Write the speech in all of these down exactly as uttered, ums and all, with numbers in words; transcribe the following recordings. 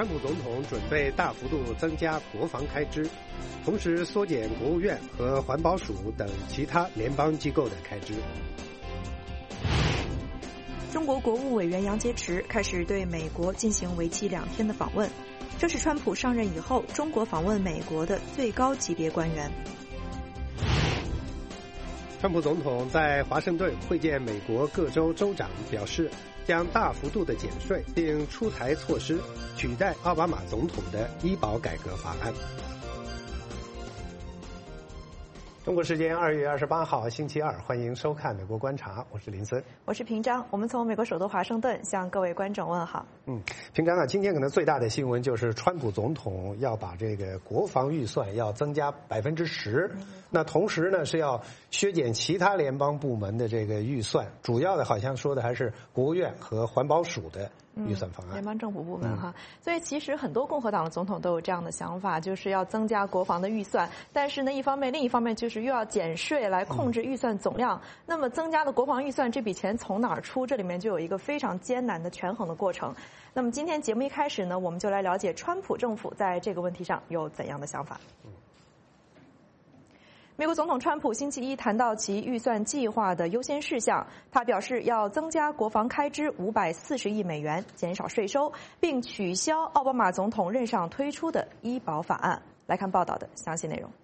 川普总统准备大幅度增加国防开支，同时缩减国务院和环保署等其他联邦机构的开支。 中国国务委员杨洁篪开始对美国进行为期两天的访问，这是川普上任以后中国访问美国的最高级别官员。 川普总统在华盛顿会见美国各州州长，表示将大幅度的减税，并出台措施取代奥巴马总统的医保改革法案。中国时间二月二十八号星期二，欢迎收看美国观察，我是林森， 我是平章，我们从美国首都华盛顿向各位观众问好。 嗯，平章啊，今天可能最大的新闻就是川普总统要把这个国防预算要增加百分之十，那同时呢是要削减其他联邦部门的这个预算，主要的好像说的还是国务院和环保署的预算方案， 嗯、联邦政府部门哈、嗯，所以其实很多共和党的总统都有这样的想法，就是要增加国防的预算，但是呢，一方面，另一方面就是又要减税来控制预算总量。嗯、那么增加的国防预算这笔钱从哪儿出？这里面就有一个非常艰难的权衡的过程。那么今天节目一开始呢，我们就来了解川普政府在这个问题上有怎样的想法。嗯美国总统川普星期一谈到其预算计划的优先事项，他表示要增加国防开支五百四十亿美元，减少税收，并取消奥巴马总统任上推出的医保法案。来看报道的详细内容。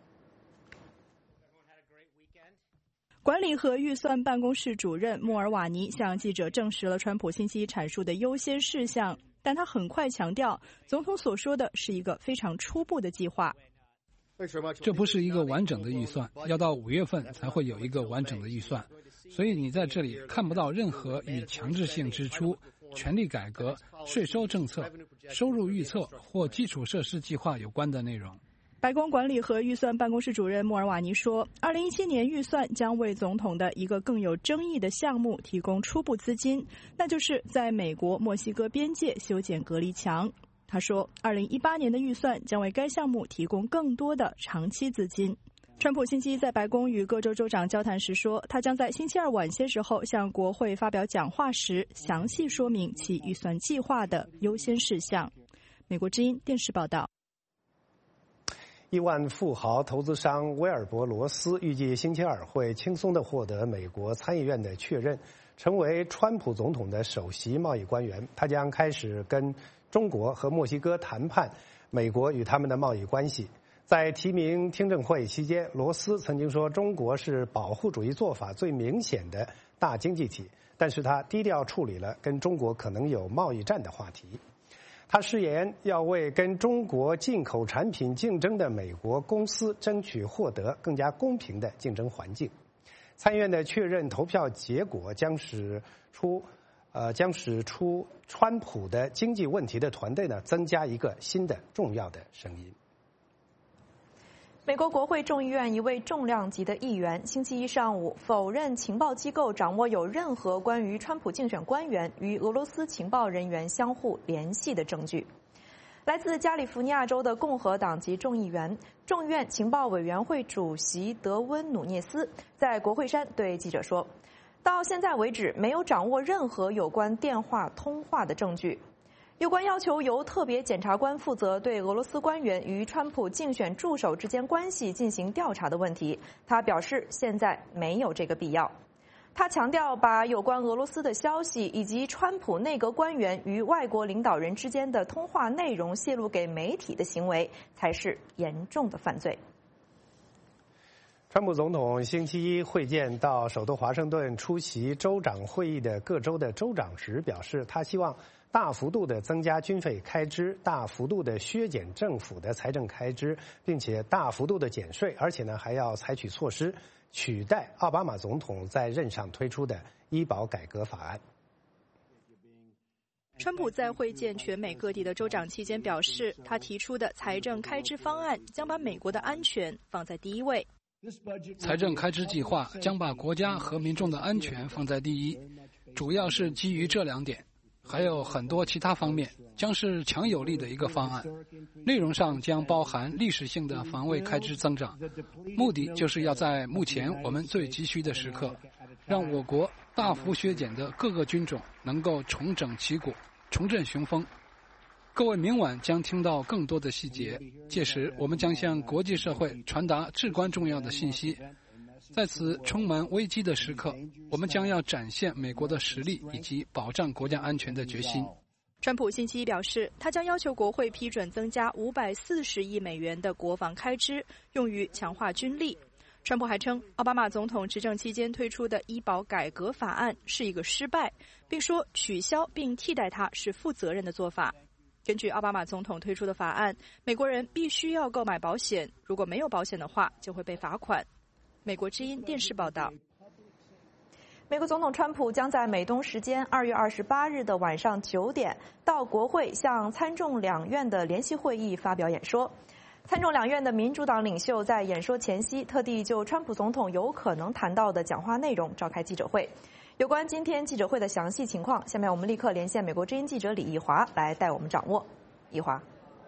管理和预算办公室主任莫尔瓦尼向记者证实了川普星期一阐述的优先事项，但他很快强调，总统所说的是一个非常初步的计划。 这不是一个完整的预算，要到五月份才会有一个完整的预算，所以你在这里看不到任何与强制性支出、权力改革、税收政策、收入预测或基础设施计划有关的内容。 白宫管理和预算办公室主任莫尔瓦尼说，二零一七年预算将为总统的一个更有争议的项目提供初步资金，那就是在美国墨西哥边界修建隔离墙。他说，二零一八年的预算将为该项目提供更多的长期资金。川普星期一在白宫与各州州长交谈时说，他将在星期二晚些时候向国会发表讲话时，详细说明其预算计划的优先事项。美国之音电视报道。 亿万富豪投资商威尔伯罗斯预计星期二会轻松地获得美国参议院的确认，成为川普总统的首席贸易官员。他将开始跟中国和墨西哥谈判美国与他们的贸易关系。在提名听证会期间，罗斯曾经说中国是保护主义做法最明显的大经济体，但是他低调处理了跟中国可能有贸易战的话题。他誓言要为跟中国进口产品竞争的美国公司争取获得更加公平的竞争环境。参议院的确认投票结果将使出呃，将使出川普的经济问题的团队呢，增加一个新的重要的声音。 美国国会众议院一位重量级的议员星期一上午否认情报机构掌握有任何关于川普竞选官员与俄罗斯情报人员相互联系的证据。来自加利福尼亚州的共和党籍众议员、众议院情报委员会主席德温努涅斯在国会山对记者说，到现在为止，没有掌握任何有关电话通话的证据。有关要求由特别检察官负责对俄罗斯官员与川普竞选助手之间关系进行调查的问题，他表示现在没有这个必要。他强调，把有关俄罗斯的消息以及川普内阁官员与外国领导人之间的通话内容泄露给媒体的行为才是严重的犯罪。 川普总统星期一会见到首都华盛顿出席州长会议的各州的州长时表示，他希望大幅度的增加军费开支，大幅度的削减政府的财政开支，并且大幅度的减税，而且呢还要采取措施取代奥巴马总统在任上推出的医保改革法案。 川普在会见全美各地的州长期间表示，他提出的财政开支方案将把美国的安全放在第一位。 财政开支计划将把国家和民众的安全放在第一，主要是基于这两点，还有很多其他方面，将是强有力的一个方案。内容上将包含历史性的防卫开支增长，目的就是要在目前我们最急需的时刻，让我国大幅削减的各个军种能够重整旗鼓，重振雄风。 各位明晚将听到更多的细节，届时我们将向国际社会传达至关重要的信息。在此充满危机的时刻，我们将要展现美国的实力以及保障国家安全的决心。 川普星期一表示，他将要求国会批准增加五百四十亿美元的国防开支，用于强化军力。川普还称，奥巴马总统执政期间推出的医保改革法案是一个失败，并说取消并替代它是负责任的做法。根据奥巴马总统推出的法案，美国人必须要购买保险，如果没有保险的话，就会被罚款。美国之音电视报道。 美国总统川普将在美东时间二月二十八日的晚上九点到国会向参众两院的联席会议发表演说。参众两院的民主党领袖在演说前夕特地就川普总统有可能谈到的讲话内容召开记者会。有关今天记者会的详细情况，下面我们立刻连线美国之音记者李义华来带我们掌握。义华。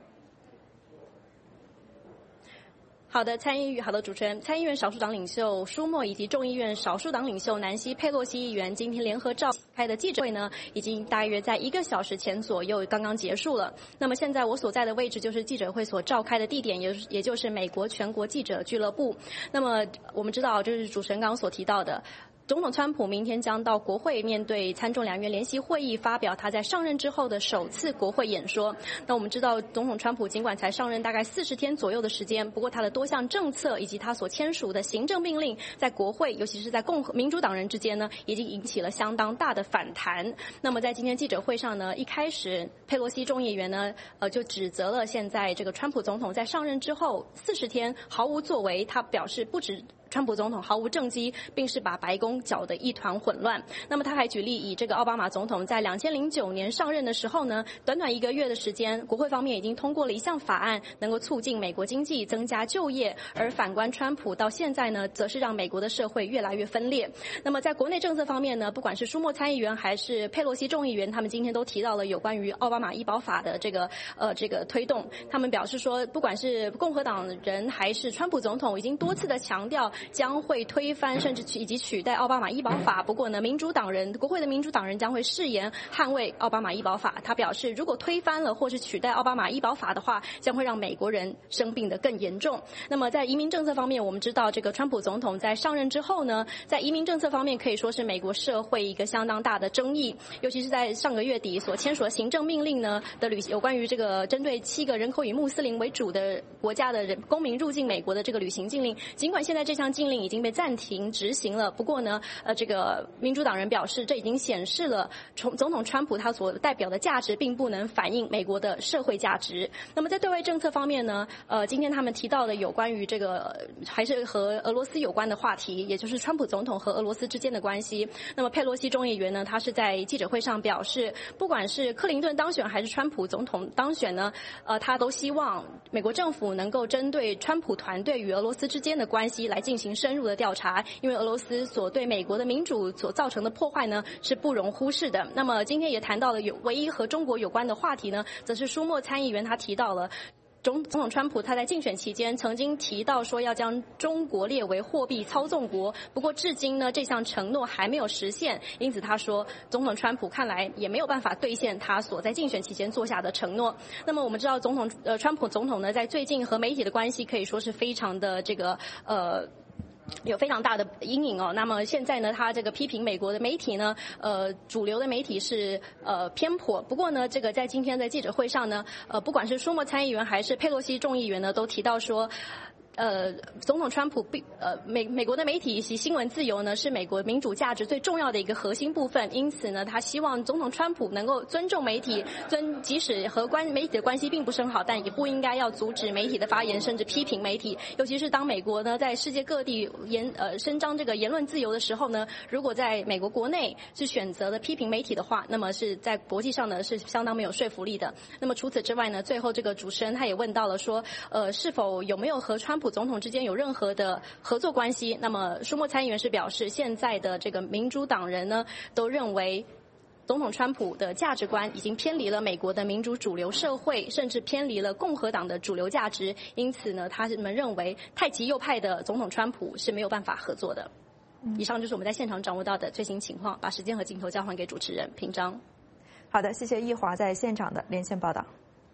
好的，参议好的主持人，参议院少数党领袖舒默以及众议院少数党领袖南希·佩洛西议员今天联合召开的记者会呢，已经大约在一个小时前左右刚刚结束了。那么现在我所在的位置就是记者会所召开的地点，也也就是美国全国记者俱乐部。那么我们知道，就是主持人刚刚所提到的。总统川普明天将到国会面对参众两院联席会议，发表他在上任之后的首次国会演说。那我们知道，总统川普尽管才上任大概四十天左右的时间，不过他的多项政策以及他所签署的行政命令，在国会，尤其是在共和民主党人之间呢，已经引起了相当大的反弹。那么在今天记者会上呢，一开始佩洛西众议员呢，呃，就指责了现在这个川普总统在上任之后四十天毫无作为，他表示不止。川普总统毫无政绩，并是把白宫搅得一团混乱。那么他还举例，以这个奥巴马总统在两千零九年上任的时候呢，短短一个月的时间，国会方面已经通过了一项法案，能够促进美国经济、增加就业。而反观川普到现在呢，则是让美国的社会越来越分裂。那么在国内政策方面呢，不管是舒默参议员还是佩洛西众议员，他们今天都提到了有关于奥巴马医保法的这个呃这个推动。他们表示说，不管是共和党人还是川普总统，已经多次的强调。将会推翻甚至以及取代奥巴马医保法。不过呢，民主党人国会的民主党人将会誓言捍卫奥巴马医保法。他表示，如果推翻了或是取代奥巴马医保法的话，将会让美国人生病得更严重。那么在移民政策方面，我们知道这个川普总统在上任之后呢，在移民政策方面可以说是美国社会一个相当大的争议，尤其是在上个月底所签署的行政命令呢的旅有关于这个针对七个人口以穆斯林为主的国家的人公民入境美国的这个旅行禁令。尽管现在这项禁令已经被暂停执行了，不过呢，呃，这个民主党人表示，这已经显示了总统川普他所代表的价值并不能反映美国的社会价值。那么在对外政策方面呢，呃，今天他们提到的有关于这个还是和俄罗斯有关的话题，也就是川普总统和俄罗斯之间的关系。那么佩洛西众议员呢，他是在记者会上表示，不管是克林顿当选还是川普总统当选呢，呃，他都希望美国政府能够针对川普团队与俄罗斯之间的关系来进行深入的调查，因为俄罗斯所对美国的民主所造成的破坏呢是不容忽视的。那么今天也谈到了有唯一和中国有关的话题呢，则是舒默参议员他提到了总总统川普他在竞选期间曾经提到说要将中国列为货币操纵国，不过至今呢这项承诺还没有实现，因此他说总统川普看来也没有办法兑现他所在竞选期间做下的承诺。那么我们知道总统呃川普总统呢在最近和媒体的关系可以说是非常的这个呃有非常大的阴影哦。那么现在呢，他这个批评美国的媒体呢，呃，主流的媒体是呃偏颇。不过呢，这个在今天的记者会上呢，呃，不管是舒默参议员还是佩洛西众议员呢，都提到说。呃，总统川普并呃美美国的媒体以及新闻自由呢，是美国民主价值最重要的一个核心部分。因此呢，他希望总统川普能够尊重媒体，尊即使和关媒体的关系并不是很好，但也不应该要阻止媒体的发言，甚至批评媒体。尤其是当美国呢在世界各地言呃伸张这个言论自由的时候呢，如果在美国国内是选择了批评媒体的话，那么是在国际上呢是相当没有说服力的。那么除此之外呢，最后这个主持人他也问到了说，呃，是否有没有和川普总统之间有任何的合作关系？那么舒默参议员是表示，现在的这个民主党人呢，都认为总统川普的价值观已经偏离了美国的民主主流社会，甚至偏离了共和党的主流价值。因此呢，他们认为太极右派的总统川普是没有办法合作的。以上就是我们在现场掌握到的最新情况，把时间和镜头交还给主持人平章。 好的，谢谢易华在现场的连线报道。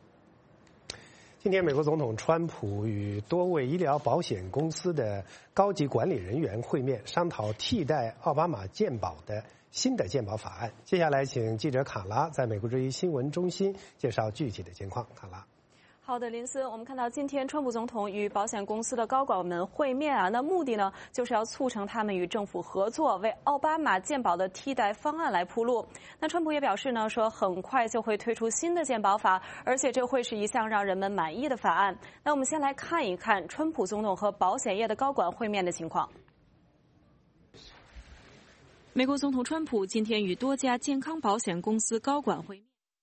今天，美国总统川普与多位医疗保险公司的高级管理人员会面，商讨替代奥巴马健保的新的健保法案。接下来，请记者卡拉在美国之音新闻中心介绍具体的情况。卡拉。 好的，林森，我们看到今天川普总统与保险公司的高管们会面啊，那目的呢就是要促成他们与政府合作，为奥巴马健保的替代方案来铺路。那川普也表示呢，说很快就会推出新的健保法，而且这会是一项让人们满意的法案。那我们先来看一看川普总统和保险业的高管会面的情况。美国总统川普今天与多家健康保险公司高管会面。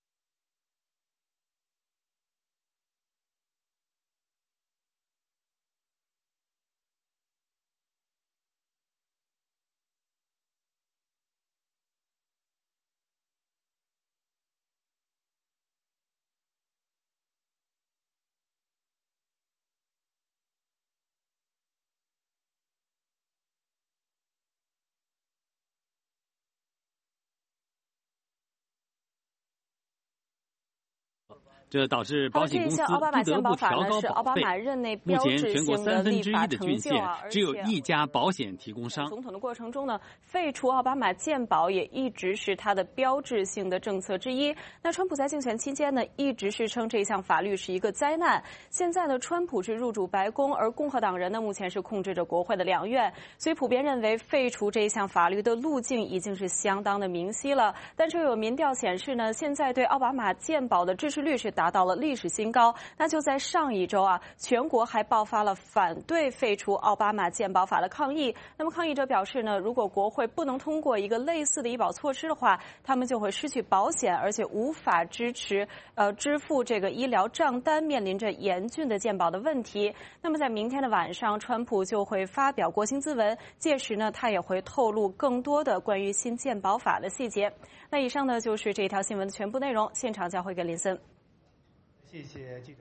这导致保险公司不得不调高保费。目前，全国三分之一的郡县只有一家保险提供商。 总统的过程中呢，废除奥巴马健保也一直是他的标志性的政策之一。那川普在竞选期间呢，一直是称这项法律是一个灾难。现在呢，川普是入主白宫，而共和党人呢，目前是控制着国会的两院，所以普遍认为废除这项法律的路径已经是相当的明晰了。但是有民调显示呢，现在对奥巴马健保的支持率是达到了历史新高。那就在上一周啊，全国还爆发了反对废除奥巴马健保法的抗议。那么抗议者表示呢，如果国会不能通过一个类似的医保措施的话，他们就会失去保险，而且无法支持呃支付这个医疗账单，面临着严峻的健保的问题。那么在明天的晚上，川普就会发表国情咨文，届时呢，他也会透露更多的关于新健保法的细节。那以上呢就是这条新闻的全部内容，现场交回给林森。 谢谢记者。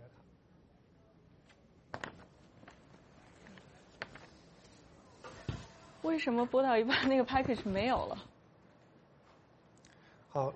为什么播到一半那个 package 没有了？ 好，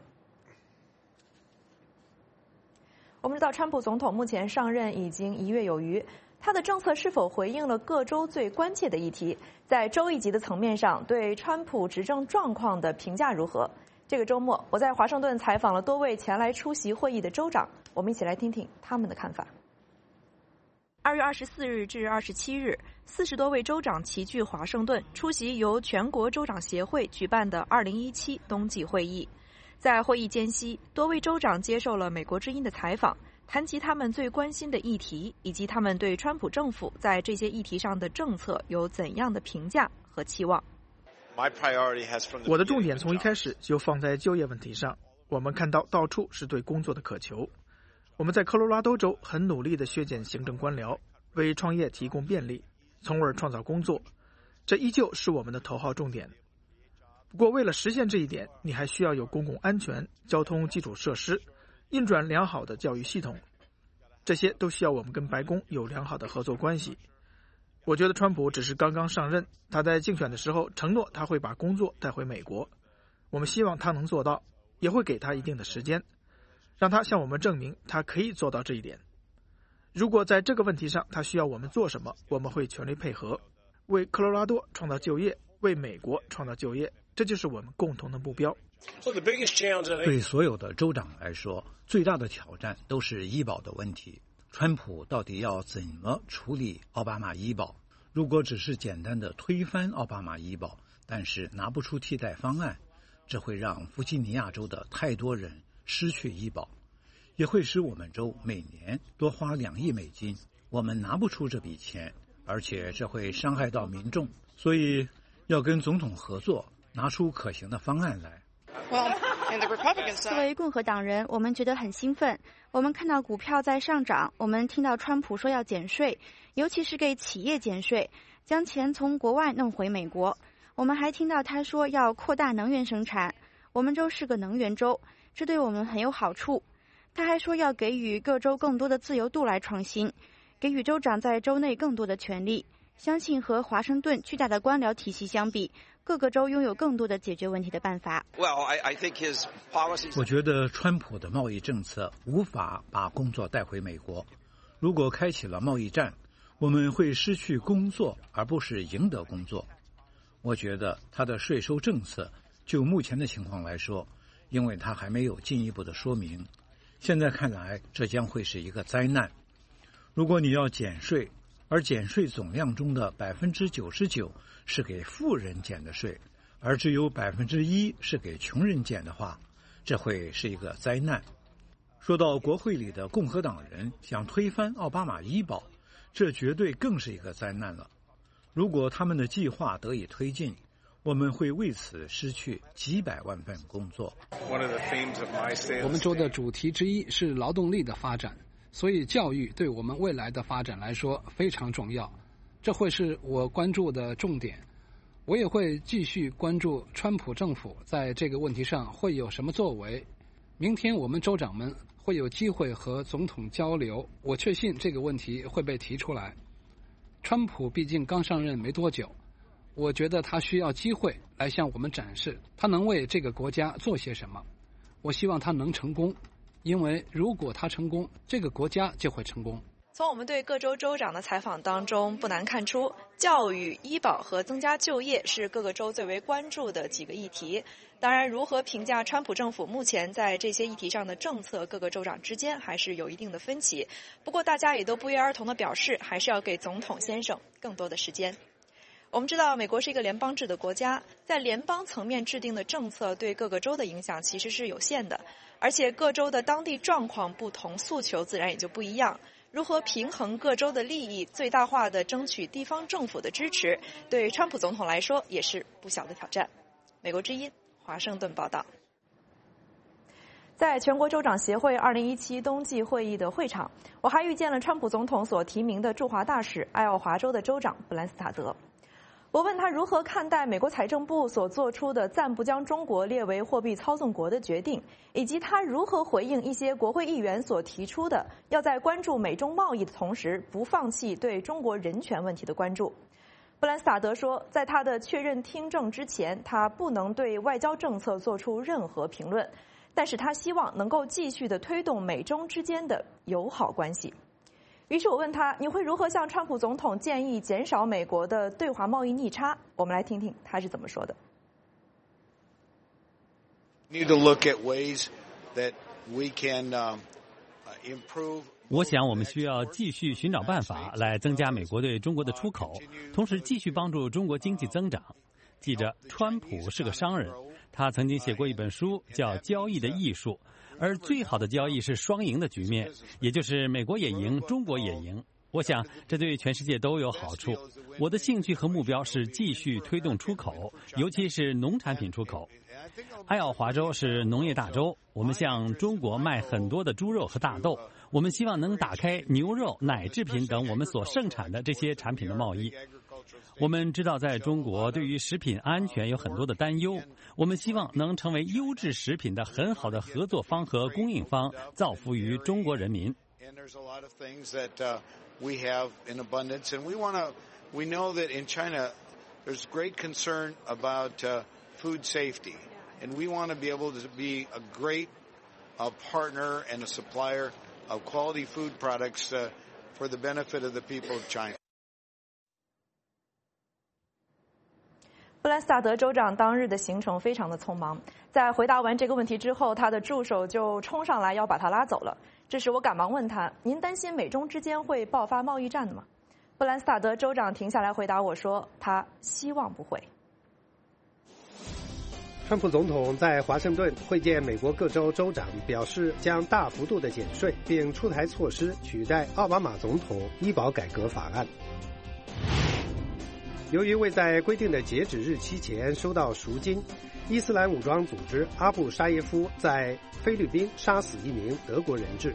我们知道，川普总统目前上任已经一月有余，他的政策是否回应了各州最关切的议题？在州一级的层面上，对川普执政状况的评价如何？这个周末，我在华盛顿采访了多位前来出席会议的州长，我们一起来听听他们的看法。二月二十四日至二十七日，四十多位州长齐聚华盛顿，出席由全国州长协会举办的二零一七冬季会议。在会议间隙，多位州长接受了美国之音的采访，谈及他们最关心的议题，以及他们对川普政府在这些议题上的政策有怎样的评价和期望。 我的重点从一开始就放在就业问题上。我们看到到处是对工作的渴求。我们在科罗拉多州很努力地削减行政官僚，为创业提供便利，从而创造工作。这依旧是我们的头号重点。不过，为了实现这一点，你还需要有公共安全、交通基础设施、运转良好的教育系统，这些都需要我们跟白宫有良好的合作关系。我觉得川普只是刚刚上任，他在竞选的时候承诺他会把工作带回美国，我们希望他能做到，也会给他一定的时间，让他向我们证明他可以做到这一点。如果在这个问题上他需要我们做什么，我们会全力配合，为科罗拉多创造就业，为美国创造就业，这就是我们共同的目标。 对所有的州长来说，最大的挑战都是医保的问题。川普到底要怎么处理奥巴马医保？如果只是简单的推翻奥巴马医保，但是拿不出替代方案，这会让弗吉尼亚州的太多人失去医保，也会使我们州每年多花两亿美金。我们拿不出这笔钱，而且这会伤害到民众，所以要跟总统合作，拿出可行的方案来。 作为共和党人，我们觉得很兴奋。我们看到股票在上涨，我们听到川普说要减税，尤其是给企业减税，将钱从国外弄回美国。我们还听到他说要扩大能源生产，我们州是个能源州，这对我们很有好处。他还说要给予各州更多的自由度来创新，给予州长在州内更多的权利。相信和华盛顿巨大的官僚体系相比，各个州拥有更多的解决问题的办法。 我觉得川普的贸易政策无法把工作带回美国。 如果开启了贸易战，我们会失去工作，而不是赢得工作。我觉得他的税收政策，就目前的情况来说，因为他还没有进一步的说明，现在看来这将会是一个灾难。如果你要减税，而减税总量中的百分之九十九是给富人减的税，而只有百分之一是给穷人减的话，这会是一个灾难。说到国会里的共和党人想推翻奥巴马医保，这绝对更是一个灾难了。如果他们的计划得以推进，我们会为此失去几百万份工作。 我们州的主题之一是劳动力的发展，所以教育对我们未来的发展来说非常重要，这会是我关注的重点。我也会继续关注川普政府在这个问题上会有什么作为。明天我们州长们会有机会和总统交流，我确信这个问题会被提出来。川普毕竟刚上任没多久，我觉得他需要机会来向我们展示他能为这个国家做些什么。我希望他能成功，因为如果他成功，这个国家就会成功。 从我们对各州州长的采访当中，不难看出，教育、医保和增加就业是各个州最为关注的几个议题。当然，如何评价川普政府目前在这些议题上的政策，各个州长之间还是有一定的分歧。不过，大家也都不约而同地表示，还是要给总统先生更多的时间。我们知道，美国是一个联邦制的国家，在联邦层面制定的政策对各个州的影响其实是有限的，而且各州的当地状况不同，诉求自然也就不一样。如何平衡各州的利益，最大化地争取地方政府的支持，对川普总统来说也是不小的挑战。美国之音华盛顿报道。在全国州长协会二零一七冬季会议的会场，我还遇见了川普总统所提名的驻华大使爱奥华州的州长布兰斯塔德。我问他如何看待美国财政部所做出的暂不将中国列为货币操纵国的决定，以及他如何回应一些国会议员所提出的要在关注美中贸易的同时不放弃对中国人权问题的关注。布兰斯塔德说，在他的确认听证之前，他不能对外交政策做出任何评论，但是他希望能够继续地推动美中之间的友好关系。于是我问他，你会如何向川普总统建议减少美国的对华贸易逆差？我们来听听他是怎么说的。 我想我们需要继续寻找办法来增加美国对中国的出口，同时继续帮助中国经济增长。记着，川普是个商人，他曾经写过一本书叫《交易的艺术》，而最好的交易是双赢的局面，也就是美国也赢，中国也赢。我想这对全世界都有好处。我的兴趣和目标是继续推动出口，尤其是农产品出口。爱奥华州是农业大州，我们向中国卖很多的猪肉和大豆，我们希望能打开牛肉、奶制品等我们所盛产的这些产品的贸易。我们知道在中国对于食品安全有很多的担忧，我们希望能成为优质食品的很好的合作方和供应方，造福于中国人民。 We know that in China there's great concern about uh, food safety, and we want to be able to be a great uh, partner and a supplier of quality food products uh, for the benefit of the people of China. 布兰斯塔德州长当日的行程非常的匆忙，在回答完这个问题之后，他的助手就冲上来要把他拉走了。这时我赶忙问他：“您担心美中之间会爆发贸易战的吗？”布兰斯塔德州长停下来回答我说：“他希望不会。” 川普总统在华盛顿会见美国各州州长，表示将大幅度的减税，并出台措施取代奥巴马总统医保改革法案。由于未在规定的截止日期前收到赎金，伊斯兰武装组织阿布沙耶夫在菲律宾杀死一名德国人质。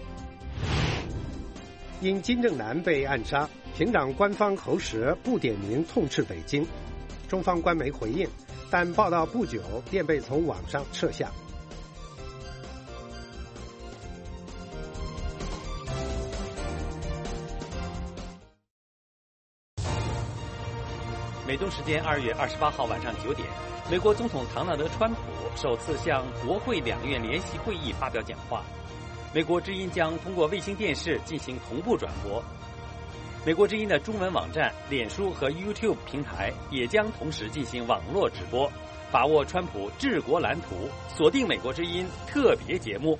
因金正男被暗杀，平壤官方喉舌不点名痛斥北京，中方官媒回应，但报道不久便被从网上撤下。 美东时间二月二十八号晚上九点，美国总统唐纳德·川普首次向国会两院联席会议发表讲话。 美国之音将通过卫星电视进行同步转播。美国之音的中文网站、脸书和 YouTube 平台也将同时进行网络直播。把握川普治国蓝图，锁定美国之音特别节目。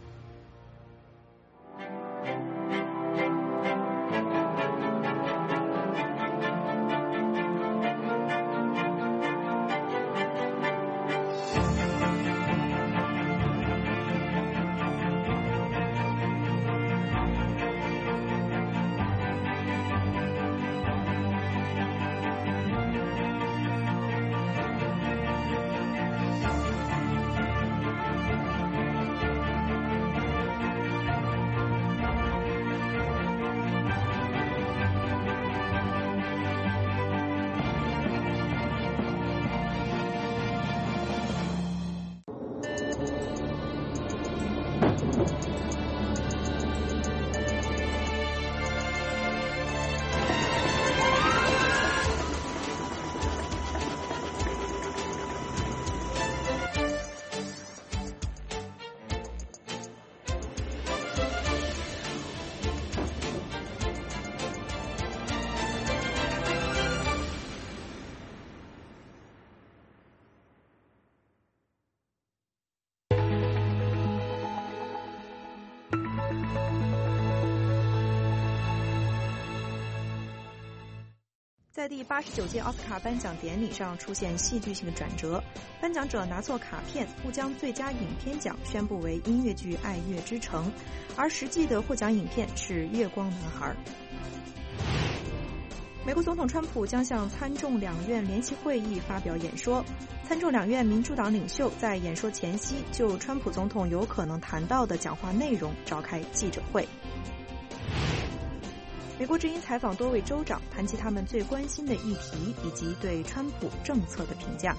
在第八十九届奥斯卡颁奖典礼上出现戏剧性的转折，颁奖者拿错卡片，误将最佳影片奖宣布为音乐剧《爱乐之城》，而实际的获奖影片是《月光男孩》。美国总统川普将向参众两院联席会议发表演说，参众两院民主党领袖在演说前夕就川普总统有可能谈到的讲话内容召开记者会。美国之音采访多位州长，谈及他们最关心的议题以及对川普政策的评价。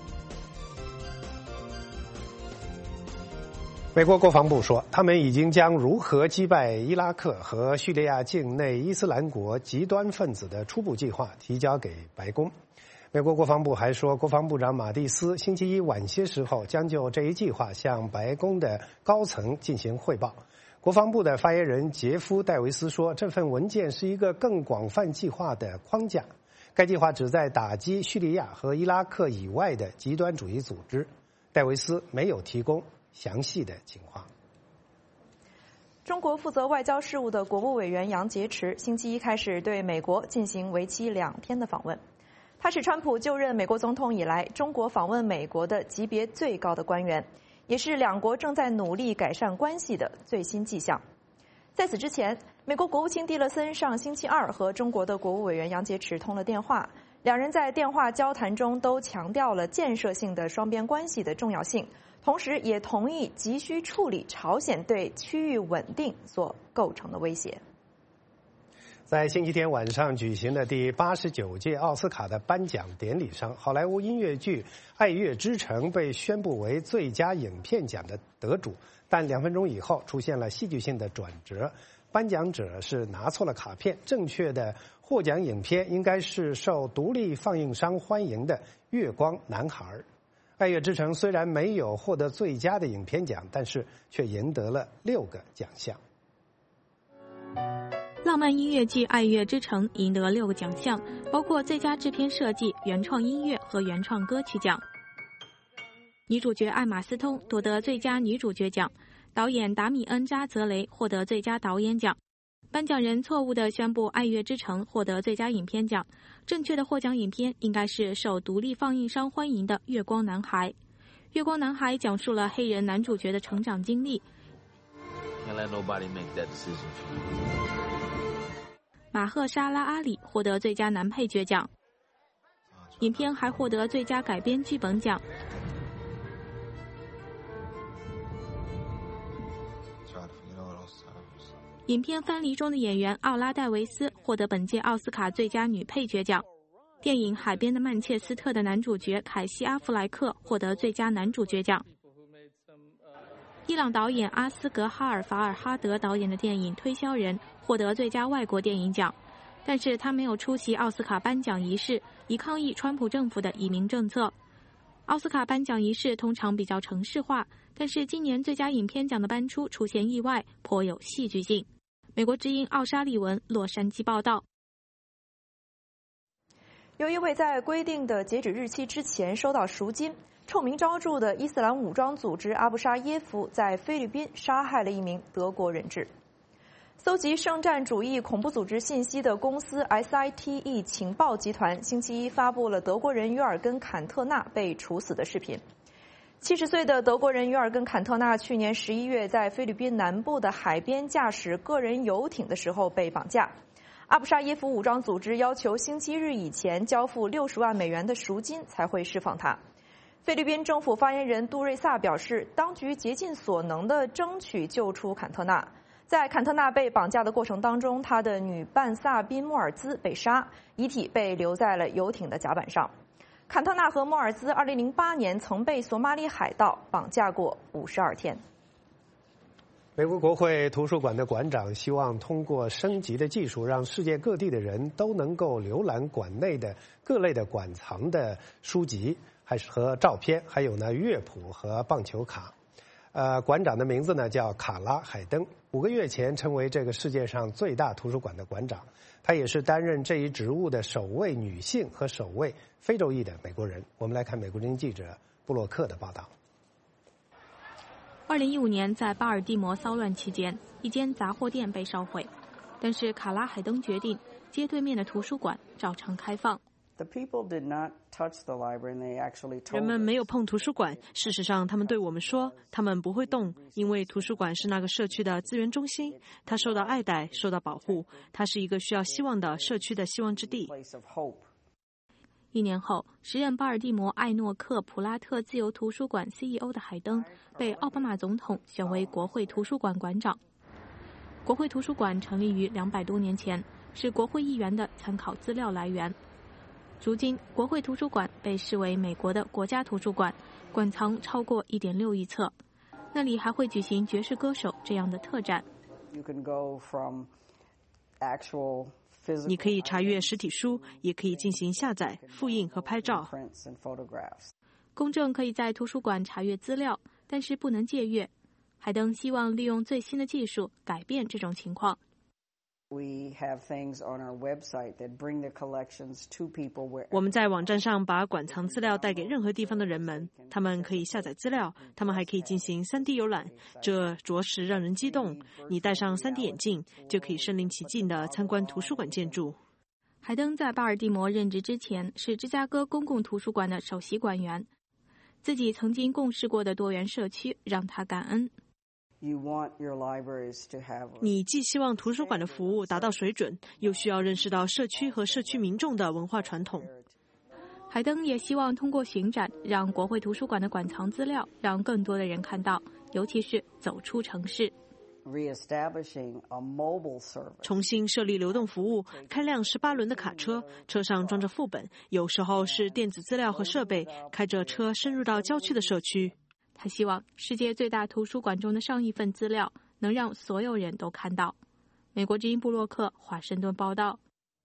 美国国防部说，他们已经将如何击败伊拉克和叙利亚境内伊斯兰国极端分子的初步计划提交给白宫。美国国防部还说，国防部长马蒂斯星期一晚些时候将就这一计划向白宫的高层进行汇报。国防部的发言人杰夫·戴维斯说，这份文件是一个更广泛计划的框架，该计划旨在打击叙利亚和伊拉克以外的极端主义组织。戴维斯没有提供详细的情况。 中国负责外交事务的国务委员杨洁篪星期一开始对美国进行为期两天的访问，他是川普就任美国总统以来中国访问美国的级别最高的官员，也是两国正在努力改善关系的最新迹象。在此之前，美国国务卿蒂勒森上星期二和中国的国务委员杨洁篪通了电话，两人在电话交谈中都强调了建设性的双边关系的重要性，同时也同意急需处理朝鲜对区域稳定所构成的威胁。 在星期天晚上举行的第八十九届奥斯卡的颁奖典礼上，好莱坞音乐剧《爱乐之城》被宣布为最佳影片奖的得主，但两分钟以后出现了戏剧性的转折，颁奖者是拿错了卡片，正确的获奖影片应该是受独立放映商欢迎的《月光男孩》。《爱乐之城》虽然没有获得最佳的影片奖，但是却赢得了六个奖项。 浪漫音乐剧《爱乐之城》赢得六个奖项，包括最佳制片设计、原创音乐和原创歌曲奖。女主角艾玛斯通夺得最佳女主角奖，导演达米恩·扎泽雷获得最佳导演奖。颁奖人错误地宣布《爱乐之城》获得最佳影片奖，正确的获奖影片应该是受独立放映商欢迎的《月光男孩》。《月光男孩》讲述了黑人男主角的成长经历。马赫沙拉阿里获得最佳男配角奖，影片还获得最佳改编剧本奖。影片《分离》中的演员奥拉戴维斯获得本届奥斯卡最佳女配角奖。电影《海边的曼彻斯特》的男主角凯西·阿弗莱克获得最佳男主角奖。伊朗导演阿斯格哈尔·法尔哈德导演的电影《推销人》获得最佳外国电影奖，但是他没有出席奥斯卡颁奖仪式，以抗议川普政府的移民政策。 奥斯卡颁奖仪式通常比较程式化，但是今年最佳影片奖的颁出出现意外，颇有戏剧性。美国之音奥沙利文洛杉矶报道。 由于未在规定的截止日期之前收到赎金，臭名昭著的伊斯兰武装组织阿布沙耶夫在菲律宾杀害了一名德国人质。搜集圣战主义恐怖组织信息的公司 S I T E 情报集团星期一发布了德国人约尔根·坎特纳被处死的视频。七十岁的德国人约尔根·坎特纳去年十一月在菲律宾南部的海边驾驶个人游艇的时候被绑架。阿布沙耶夫武装组织要求星期日以前交付六十万美元的赎金才会释放他。菲律宾政府发言人杜瑞萨表示，当局竭尽所能地争取救出坎特纳。在坎特纳被绑架的过程当中，他的女伴萨宾·莫尔兹被杀，遗体被留在了游艇的甲板上。坎特纳和莫尔兹二零零八年曾被索马里海盗绑架过五十二天。 美国国会图书馆的馆长希望通过升级的技术，让世界各地的人都能够浏览馆内的各类的馆藏的书籍，还是和照片，还有呢乐谱和棒球卡。呃，馆长的名字呢叫卡拉·海登，五个月前成为这个世界上最大图书馆的馆长。她也是担任这一职务的首位女性和首位非洲裔的美国人。我们来看美国之音记者布洛克的报道。 二零一五年，在巴尔的摩骚乱期间，一间杂货店被烧毁，但是卡拉·海登决定街对面的图书馆照常开放。 人们没有碰图书馆，事实上，他们对我们说，他们不会动，因为图书馆是那个社区的资源中心，它受到爱戴，受到保护，它是一个需要希望的社区的希望之地。 一年后，时任巴尔的摩艾诺克普拉特自由图书馆 C E O 的海登被奥巴马总统选为国会图书馆馆长。国会图书馆成立于两百多年前，是国会议员的参考资料来源。如今，国会图书馆被视为美国的国家图书馆，馆藏超过 一点六亿册。那里还会举行爵士歌手这样的特展。 你可以查阅实体书，也可以进行下载、复印和拍照。 公众可以在图书馆查阅资料，但是不能借阅。海登希望利用最新的技术改变这种情况。 我们在网站上把馆藏资料带给任何地方的人们，他们可以下载资料，他们还可以进行 三 D 浏览，这着实让人激动。你戴上 三 D 眼镜，就可以身临其境地参观图书馆建筑。 海登在巴尔的摩任职之前是芝加哥公共图书馆的首席馆员，自己曾经共事过的多元社区让他感恩。 你既希望图书馆的服务达到水准，又需要认识到社区和社区民众的文化传统。 海登也希望通过巡展，让国会图书馆的馆藏资料让更多的人看到，尤其是走出城市。 重新设立流动服务，开辆十八轮的卡车，车上装着副本，有时候是电子资料和设备，开着车深入到郊区的社区。 他希望世界最大图书馆中的上亿份资料能让所有人都看到。美国之音布洛克华盛顿报道。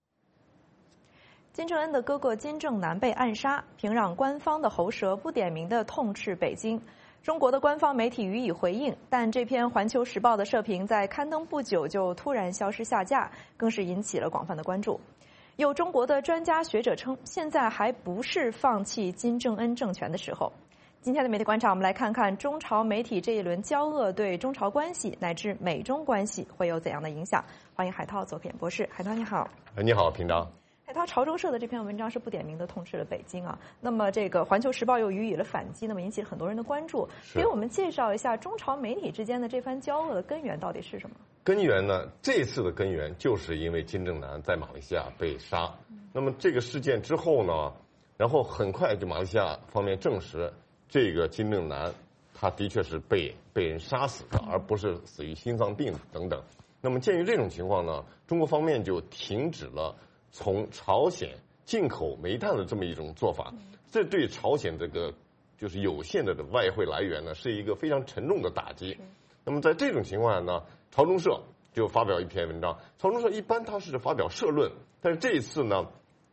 金正恩的哥哥金正男被暗杀，平壤官方的喉舌不点名的痛斥北京。中国的官方媒体予以回应，但这篇《环球时报》的社评在刊登不久就突然消失下架，更是引起了广泛的关注。有中国的专家学者称，现在还不是放弃金正恩政权的时候。今天的媒体观察，我们来看看中朝媒体这一轮交恶对中朝关系乃至美中关系会有怎样的影响。欢迎海涛左克演博士。海涛你好。 你好，平章。 海涛，朝中社的这篇文章是不点名的痛斥了北京啊，那么这个《环球时报》又予以了反击，那么引起了很多人的关注。给我们介绍一下中朝媒体之间的这番交恶的根源到底是什么？ 根源呢？这次的根源就是因为金正男在马来西亚被杀。嗯、那么这个事件之后呢，然后很快就马来西亚方面证实。这个金正男，他的确是被被人杀死的，而不是死于心脏病等等。那么鉴于这种情况呢，中国方面就停止了从朝鲜进口煤炭的这么一种做法，这对朝鲜这个就是有限的外汇来源呢，是一个非常沉重的打击。那么在这种情况下呢，朝中社就发表一篇文章。朝中社一般它是发表社论，但是这一次呢，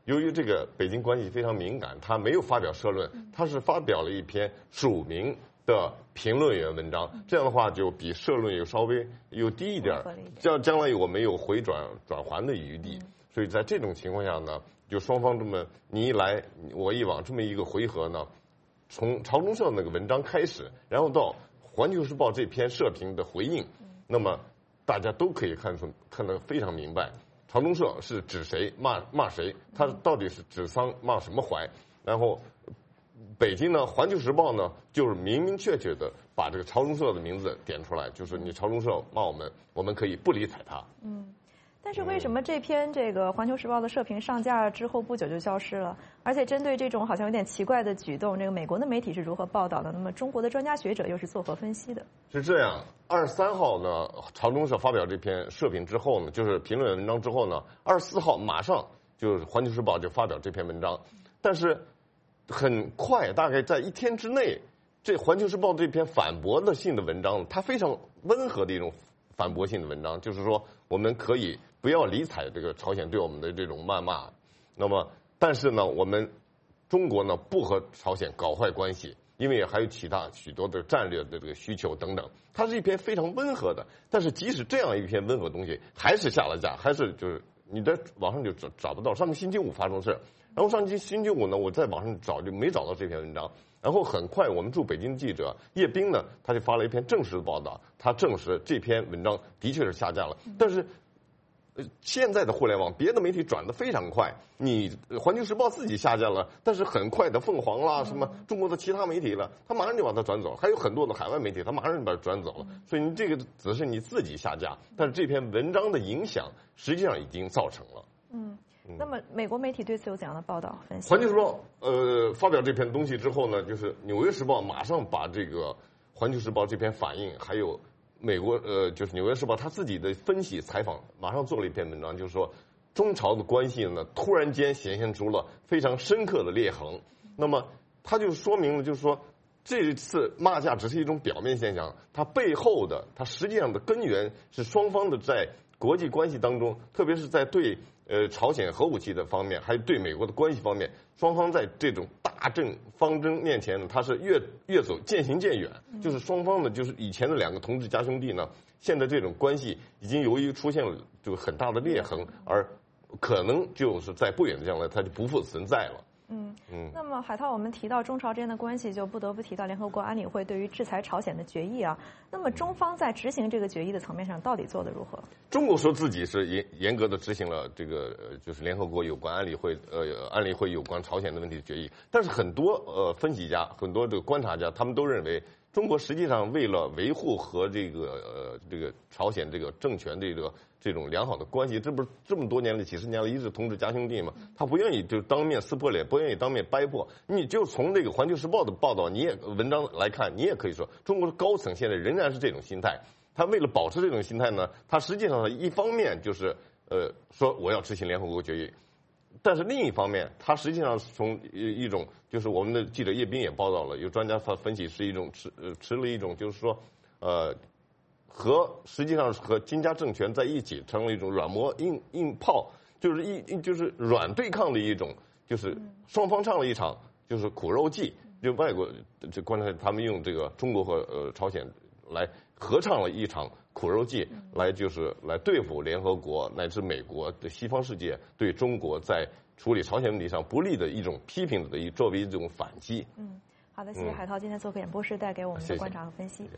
由于这个北京关系非常敏感，他没有发表社论，他是发表了一篇署名的评论员文章，这样的话就比社论又稍微又低一点，这样将来我们有回转转还的余地。所以在这种情况下呢，就双方这么你一来我一往这么一个回合呢，从朝中社那个文章开始，然后到环球时报这篇社评的回应，那么大家都可以看出看得非常明白，朝中社是指谁骂骂谁，他到底是指桑骂什么槐，然后北京呢，环球时报呢，就是明明确确的把这个朝中社的名字点出来，就是你朝中社骂我们，我们可以不理睬他。 嗯。但是为什么这篇这个《环球时报》的社评上架之后不久就消失了？而且针对这种好像有点奇怪的举动，这个美国的媒体是如何报道的？那么中国的专家学者又是作何分析的？ 是这样，二十三号呢，朝中社发表这篇社评之后呢，就是评论文章之后呢，二十四号马上就是《环球时报》就发表这篇文章，但是很快，大概在一天之内，这《环球时报》这篇反驳的性的文章，它非常温和的一种反驳性的文章，就是说我们可以不要理睬这个朝鲜对我们的这种谩骂，那么但是呢，我们中国呢不和朝鲜搞坏关系，因为还有其他许多的战略的这个需求等等。它是一篇非常温和的，但是即使这样一篇温和的东西，还是下了架，还是就是你在网上就找找不到。上个星期五发生的事，然后上期星期五呢，我在网上找就没找到这篇文章。然后很快，我们驻北京的记者叶冰呢，他就发了一篇正式的报道，他证实这篇文章的确是下架了。但是，呃，现在的互联网，别的媒体转得非常快，你《环球时报》自己下架了，但是很快的凤凰啦，什么中国的其他媒体了，他马上就把它转走，还有很多的海外媒体，他马上就把它转走了。所以你这个只是你自己下架，但是这篇文章的影响实际上已经造成了。 嗯。那么，美国媒体对此有怎样的报道分析？ 环球时报呃发表这篇东西之后呢，就是《纽约时报》马上把这个《环球时报》这篇反应，还有美国呃就是《纽约时报》他自己的分析采访，马上做了一篇文章，就是说中朝的关系呢突然间显现出了非常深刻的裂痕。那么，他就说明了，就是说这一次骂架只是一种表面现象，它背后的它实际上的根源是双方的在国际关系当中，特别是在对呃朝鲜核武器的方面，还有对美国的关系方面，双方在这种大政方针面前呢，它是越越走渐行渐远。就是双方呢，就是以前的两个同志家兄弟呢，现在这种关系已经由于出现了这个很大的裂痕，而可能就是在不远的将来，它就不复存在了。 嗯嗯，那么海涛，我们提到中朝之间的关系，就不得不提到联合国安理会对于制裁朝鲜的决议啊。那么中方在执行这个决议的层面上，到底做得如何？ 中国说自己是严严格的执行了这个呃，就是联合国有关安理会呃安理会有关朝鲜的问题的决议，但是很多呃分析家、很多这个观察家，他们都认为，中国实际上为了维护和这个呃这个朝鲜这个政权这个这种良好的关系，这不是这么多年来几十年来一直同志家兄弟嘛？他不愿意就当面撕破脸，不愿意当面掰破。你就从这个《环球时报》的报道，你也文章来看，你也可以说，中国的高层现在仍然是这种心态。他为了保持这种心态呢，他实际上一方面就是呃说我要执行联合国决议，但是另一方面，他实际上从一种就是我们的记者叶斌也报道了，有专家他分析是一种持呃持了一种就是说呃和实际上和金家政权在一起，成了一种软磨硬硬泡，就是一就是软对抗的一种，就是双方唱了一场就是苦肉计，就外国这观察他们用这个中国和呃朝鲜来合唱了一场苦肉计，来就是来对付联合国乃至美国的西方世界对中国在处理朝鲜问题上不利的一种批评的一作为一种反击。 嗯，好的，谢谢海涛今天做客演播室带给我们的观察和分析。谢谢。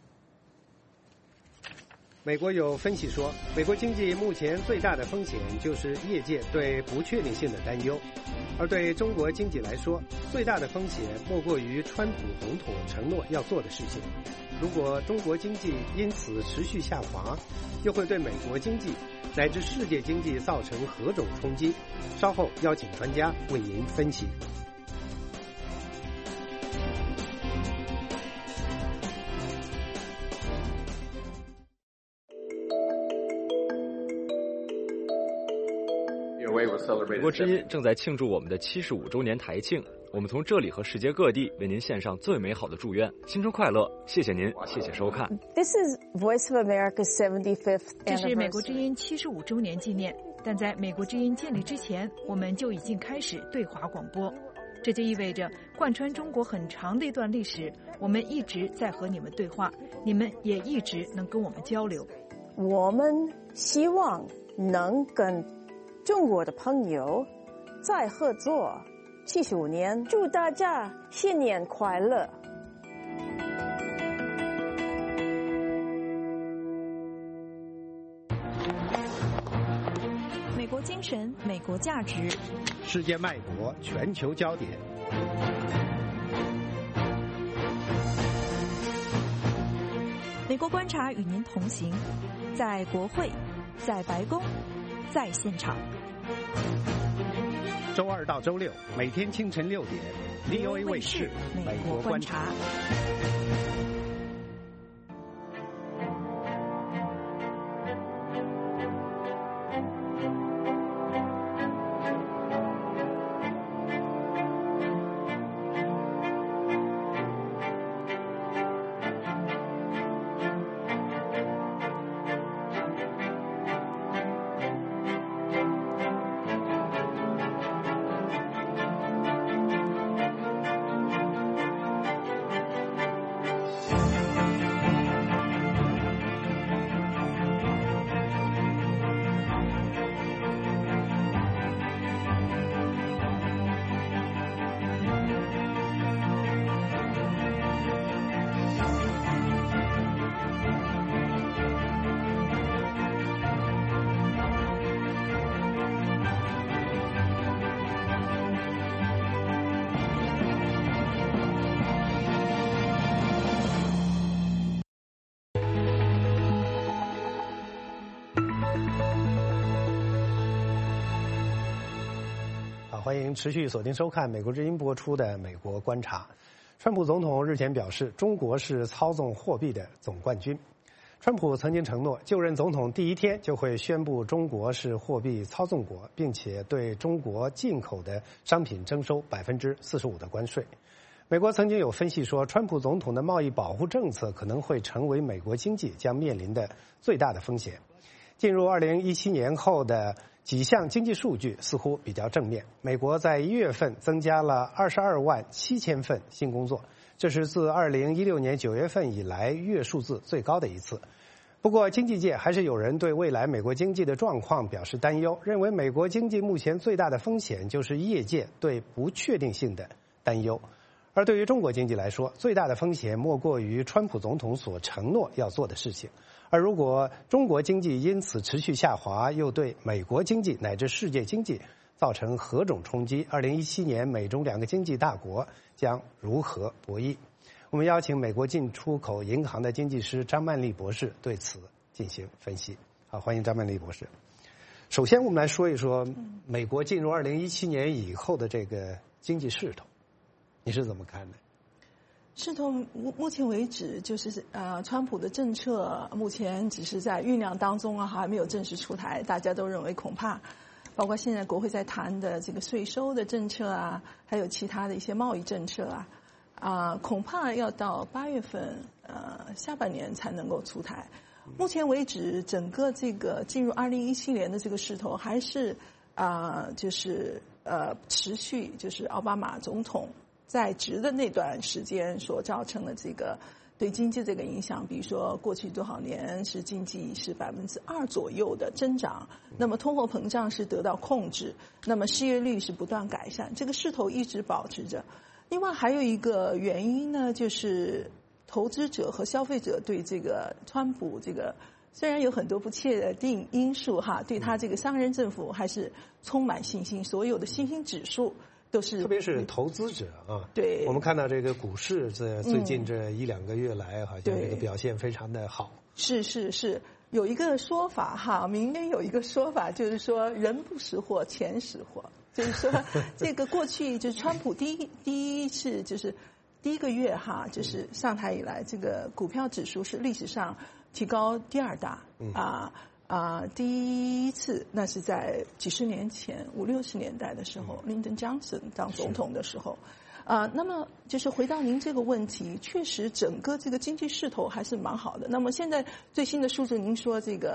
美国有分析说，美国经济目前最大的风险就是业界对不确定性的担忧，而对中国经济来说，最大的风险莫过于川普总统承诺要做的事情。如果中国经济因此持续下滑，又会对美国经济乃至世界经济造成何种冲击？稍后邀请专家为您分析。 美国之音正在庆祝我们的七十五周年台庆，我们从这里和世界各地为您献上最美好的祝愿，新春快乐！谢谢您，谢谢收看。 This is Voice of America's seventy-fifth anniversary. 这是美国之音七十五周年纪念。 但在美国之音建立之前，我们就已经开始对华广播。这就意味着，贯穿中国很长的一段历史，我们一直在和你们对话，你们也一直能跟我们交流。 我们希望能跟中国的朋友再合作七十五年，祝大家新年快乐！ 美国精神，美国价值， 世界脉搏，全球焦点。 美国观察与您同行，在国会，在白宫，在现场。 周二到周六，每天清晨六点 ，V O A 卫视《美国观察》。欢迎持续锁定收看美国之音播出的《美国观察》。川普总统日前表示，中国是操纵货币的总冠军。川普曾经承诺，就任总统第一天就会宣布中国是货币操纵国，并且对中国进口的商品征收百分之四十五的关税。美国曾经有分析说，川普总统的贸易保护政策可能会成为美国经济将面临的最大的风险。进入二零一七年后的几项经济数据似乎比较正面。美国在一月份增加了二十二万七千份新工作，这是自二零一六年九月份以来月数字最高的一次。不过，经济界还是有人对未来美国经济的状况表示担忧，认为美国经济目前最大的风险就是业界对不确定性的担忧。而对于中国经济来说，最大的风险莫过于川普总统所承诺要做的事情。而如果中国经济因此持续下滑，又对美国经济乃至世界经济造成何种冲击？二零一七年美中两个经济大国将如何博弈？我们邀请美国进出口银行的经济师张曼丽博士对此进行分析。好，欢迎张曼丽博士。首先，我们来说一说美国进入二零一七年以后的这个经济势头，你是怎么看的？ 势头目目前为止就是呃，川普的政策目前只是在酝酿当中啊，还没有正式出台。大家都认为恐怕，包括现在国会在谈的这个税收的政策啊，还有其他的一些贸易政策啊，啊、呃，恐怕要到八月份呃下半年才能够出台。目前为止，整个这个进入二零一七年的这个势头还是啊、呃，就是呃持续，就是奥巴马总统在职的那段时间所造成的这个对经济这个影响，比如说过去多少年是经济是百分之二左右的增长，那么通货膨胀是得到控制，那么失业率是不断改善，这个势头一直保持着。另外还有一个原因呢，就是投资者和消费者对这个川普这个虽然有很多不确定因素哈，对他这个商人政府还是充满信心，所有的信心指数都是， 特别是投资者啊， 对， 我们看到这个股市在最近这一两个月来，好像这个表现非常的好。 是是是，有一个说法哈，民间有一个说法，就是说人不识货，钱识货，就是说这个过去就是川普第一第一次就是第一个月哈，就是上台以来，这个股票指数是历史上提高第二大啊。啊、呃，第一次那是在几十年前，五六十年代的时候，林登·江森当总统的时候，啊、呃，那么就是回到您这个问题，确实整个这个经济势头还是蛮好的。那么现在最新的数字，您说这个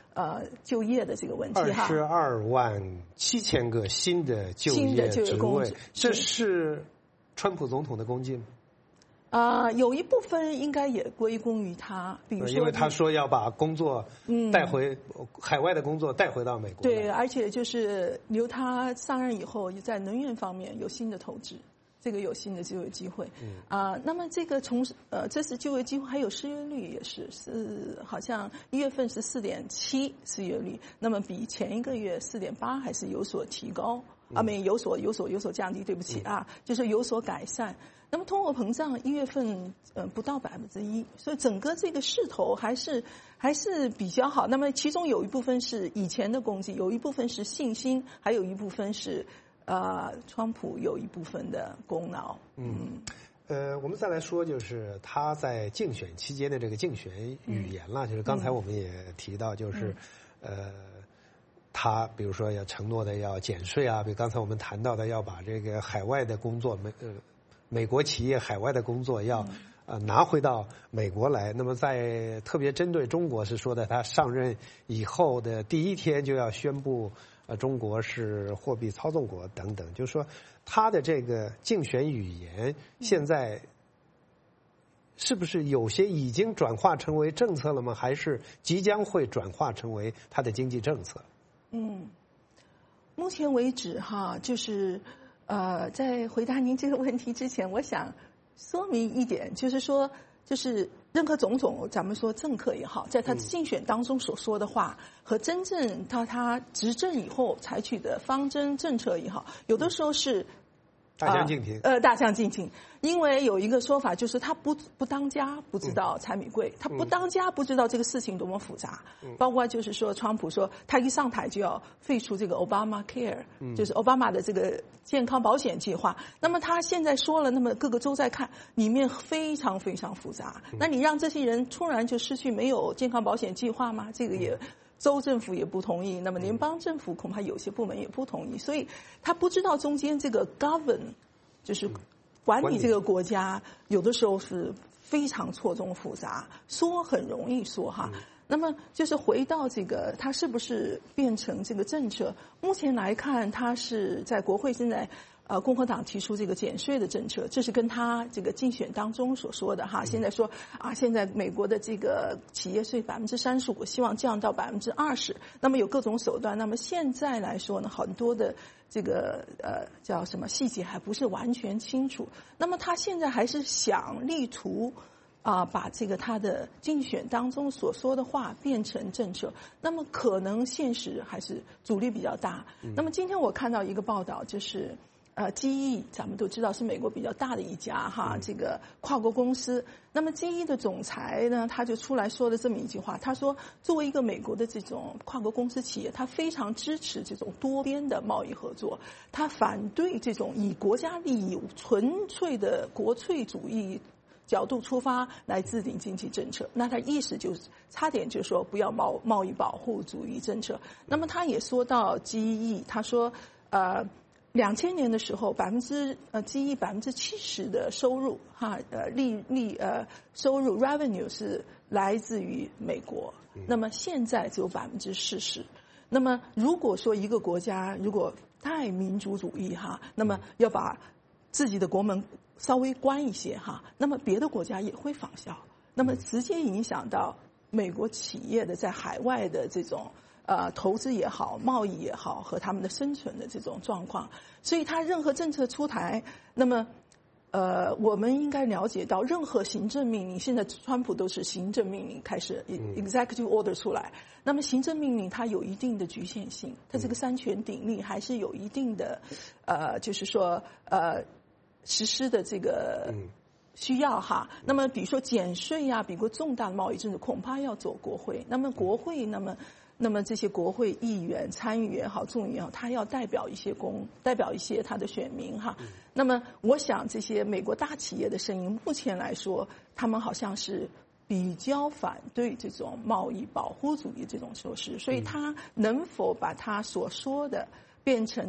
呃就业的这个问题哈。 二十二万七千个新的就业职位，这是川普总统的功绩吗？ 啊、呃，有一部分应该也归功于他，比如说， 因为他说要把工作带回、嗯、海外的工作带回到美国。 对，而且就是由他上任以后，在能源方面有新的投资，这个有新的就业机会。嗯啊、呃，那么这个从呃，这是就业机会，还有失业率也是是好像一月份是四点七失业率，那么比前一个月四点八还是有所提高。啊，没有所有所有所降低，对不起啊，就是有所改善。那么通货膨胀一月份呃不到百分之一，所以整个这个势头还是还是比较好。那么其中有一部分是以前的功绩，有一部分是信心，还有一部分是呃川普有一部分的功劳。 嗯，呃，我们再来说，就是他在竞选期间的这个竞选语言了，就是刚才我们也提到，就是呃。他比如说要承诺的要减税啊，比如刚才我们谈到的要把这个海外的工作美呃美国企业海外的工作要呃拿回到美国来。那么在特别针对中国是说的，他上任以后的第一天就要宣布呃中国是货币操纵国等等，就是说他的这个竞选语言现在是不是有些已经转化成为政策了吗？还是即将会转化成为他的经济政策？ 嗯，目前为止哈，就是呃，在回答您这个问题之前，我想说明一点，就是说，就是任何种种，咱们说政客也好，在他竞选当中所说的话，嗯、和真正他他执政以后采取的方针政策也好，有的时候是。 大相径庭、 呃，呃，大相径庭，因为有一个说法就是他不不当家不知道柴米贵，嗯、他不当家不知道这个事情多么复杂。嗯、包括就是说，川普说他一上台就要废除这个 Obama Care，、嗯、就是奥巴马的这个健康保险计划。那么他现在说了，那么各个州在看，里面非常非常复杂。嗯、那你让这些人突然就失去没有健康保险计划吗？这个也。嗯州政府也不同意，那么联邦政府恐怕有些部门也不同意，所以他不知道中间这个 govern 就是管理这个国家，有的时候是非常错综复杂，说很容易说哈。那么就是回到这个，它是不是变成这个政策？目前来看，它是在国会现在。呃，共和党提出这个减税的政策，这是跟他这个竞选当中所说的哈。现在说啊，现在美国的这个企业税百分之三十五，希望降到百分之二十。那么有各种手段。那么现在来说呢，很多的这个呃叫什么细节还不是完全清楚。那么他现在还是想力图啊、呃，把这个他的竞选当中所说的话变成政策。那么可能现实还是阻力比较大。嗯、那么今天我看到一个报道，就是。呃 ，G E 咱们都知道是美国比较大的一家哈，这个跨国公司。那么 G E 的总裁呢，他就出来说了这么一句话，他说，作为一个美国的这种跨国公司企业，他非常支持这种多边的贸易合作，他反对这种以国家利益纯粹的国粹主义角度出发来制定经济政策。那他意思就是差点就说不要贸贸易保护主义政策。那么他也说到 G E， 他说呃。两千年的时候，百分之呃 G E 百分之七十的收入哈呃利利呃收入 revenue 是来自于美国，那么现在只有百分之四十。那么如果说一个国家如果太民族主义哈，那么要把自己的国门稍微关一些哈，那么别的国家也会仿效，那么直接影响到美国企业的在海外的这种。呃，投资也好，贸易也好，和他们的生存的这种状况，所以他任何政策出台，那么，呃，我们应该了解到，任何行政命令，现在川普都是行政命令开始 executive order 出来，那么行政命令它有一定的局限性，它这个三权鼎立还是有一定的，呃，就是说呃，实施的这个。需要哈，那么比如说减税呀、啊，比如重大的贸易政策，恐怕要走国会。那么国会，那么那么这些国会议员、参议员也好、众议员也好，他要代表一些公，代表一些他的选民哈。嗯、那么我想，这些美国大企业的声音，目前来说，他们好像是比较反对这种贸易保护主义这种措施，所以他能否把他所说的变成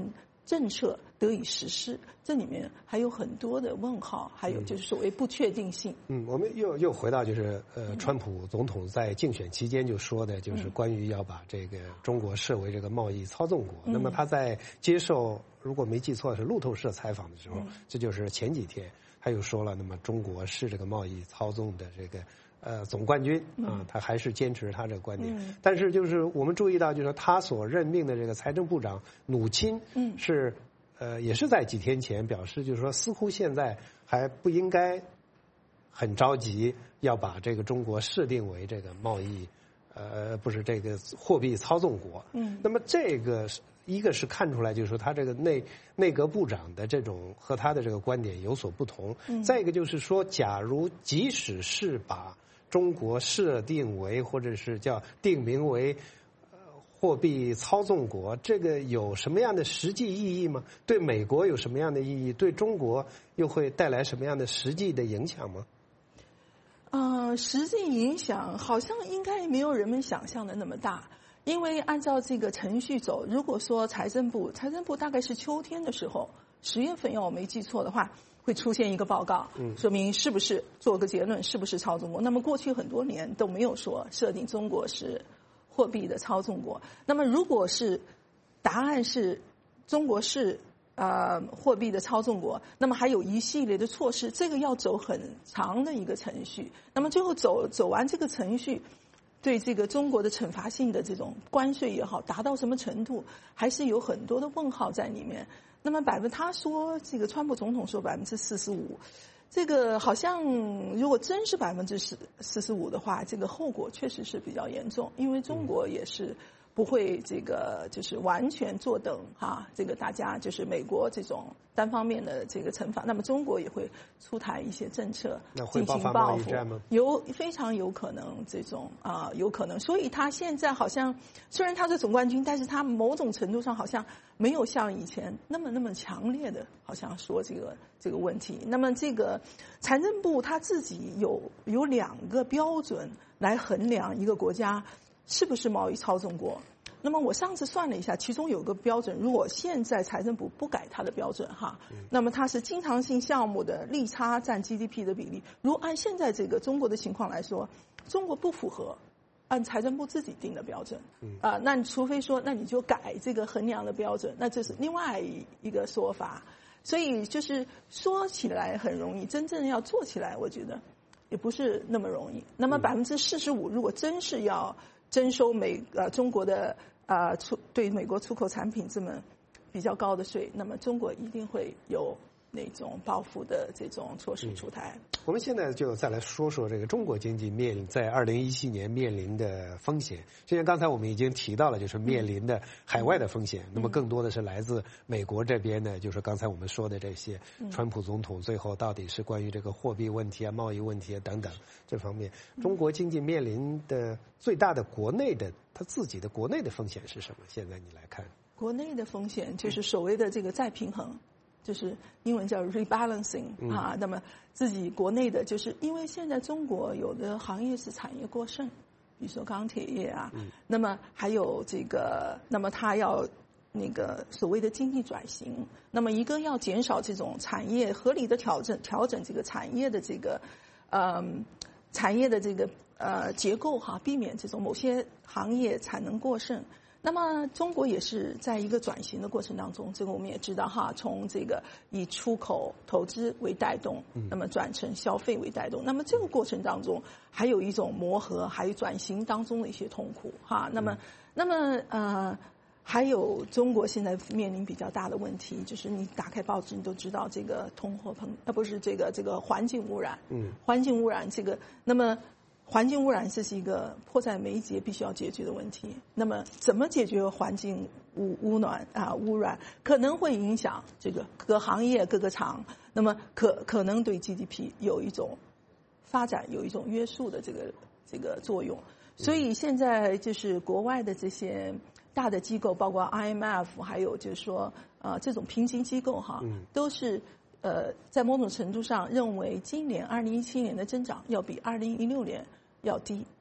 政策得以实施，这里面还有很多的问号，还有就是所谓不确定性。 嗯，我们又又回到就是呃，川普总统在竞选期间就说的，就是关于要把这个中国设为这个贸易操纵国。嗯、那么他在接受如果没记错是路透社采访的时候，嗯、这就是前几天他又说了，那么中国是这个贸易操纵的这个。呃，总冠军啊，他还是坚持他这个观点。嗯、但是就是我们注意到，就是他所任命的这个财政部长努钦，嗯，是呃，也是在几天前表示，就是说，似乎现在还不应该很着急要把这个中国设定为这个贸易，呃，不是这个货币操纵国。嗯，那么这个一个是看出来，就是说他这个内内阁部长的这种和他的这个观点有所不同。嗯，再一个就是说，假如即使是把中国设定为或者是叫定名为呃货币操纵国，这个有什么样的实际意义吗？对美国有什么样的意义？对中国又会带来什么样的实际的影响吗？ 呃，实际影响好像应该没有人们想象的那么大，因为按照这个程序走，如果说财政部，财政部大概是秋天的时候，十月份要我没记错的话。会出现一个报告，说明是不是做个结论，是不是操纵国。那么过去很多年都没有说设定中国是货币的操纵国。那么如果是答案是中国是呃货币的操纵国，那么还有一系列的措施，这个要走很长的一个程序。那么最后走走完这个程序，对这个中国的惩罚性的这种关税也好，达到什么程度，还是有很多的问号在里面。那么百分他说这个川普总统说百分之四十五，这个好像如果真是百分之四四十五的话，这个后果确实是比较严重，因为中国也是不会这个就是完全坐等哈，这个大家就是美国这种单方面的这个惩罚，那么中国也会出台一些政策进行报复，有非常有可能这种啊、呃、有可能，所以他现在好像虽然他是总冠军，但是他某种程度上好像没有像以前那么那么强烈的，好像说这个这个问题。那么这个财政部他自己有有两个标准来衡量一个国家是不是贸易操纵国。那么我上次算了一下，其中有个标准，如果现在财政部不改它的标准哈，那么它是经常性项目的利差占 G D P 的比例。如果按现在这个中国的情况来说，中国不符合按财政部自己定的标准，啊、呃，那你除非说，那你就改这个衡量的标准，那这是另外一个说法。所以就是说起来很容易，真正要做起来，我觉得也不是那么容易。那么百分之四十五，如果真是要征收美呃中国的呃出对美国出口产品这么比较高的税，那么中国一定会有那种报复的这种措施出台。 嗯、我们现在就再来说说这个中国经济面临在二零一七年面临的风险。就像刚才我们已经提到了，就是面临的海外的风险，嗯、那么更多的是来自美国这边呢，就是刚才我们说的这些，嗯、川普总统最后到底是关于这个货币问题啊、贸易问题啊等等这方面，中国经济面临的最大的国内的它自己的国内的风险是什么？现在你来看， 国内的风险就是所谓的这个再平衡。就是英文叫 rebalancing 啊，那么自己国内的，就是因为现在中国有的行业是产业过剩，比如说钢铁业啊，嗯、那么还有这个，那么它要那个所谓的经济转型，那么一个要减少这种产业合理的调整，调整这个产业的这个，嗯，产业的这个呃结构哈，避免这种某些行业产能过剩。那么中国也是在一个转型的过程当中，这个我们也知道哈，从这个以出口投资为带动，那么转成消费为带动。那么这个过程当中还有一种磨合，还有转型当中的一些痛苦哈。那么，那么呃，还有中国现在面临比较大的问题，就是你打开报纸你都知道这个通货膨，呃不是这个这个环境污染，嗯，环境污染这个，那么。环境污染这是一个迫在眉睫必须要解决的问题。那么，怎么解决环境污污染啊污染，可能会影响这个各个行业、各个厂。那么可可能对 G D P 有一种发展、有一种约束的这个这个作用。所以现在就是国外的这些大的机构，包括 I M F， 还有就是说呃这种评级机构哈，都是。呃，在某种程度上认为，今年二零一七年的增长要比二零一六年要低，